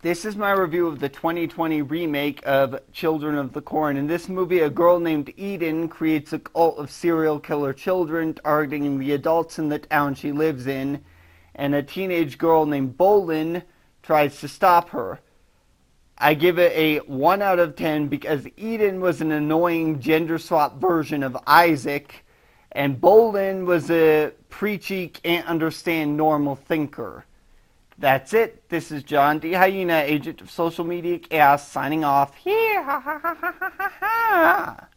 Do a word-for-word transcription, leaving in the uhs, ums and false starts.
This is my review of the twenty twenty remake of Children of the Corn. In this movie, a girl named Eden creates a cult of serial killer children targeting the adults in the town she lives in, and a teenage girl named Bolin tries to stop her. I give it a one out of ten because Eden was an annoying gender swap version of Isaac, and Bolin was a preachy, can't understand normal thinker. That's it. This is John D. Hyena, agent of social media chaos, signing off. Here, ha ha ha ha ha ha.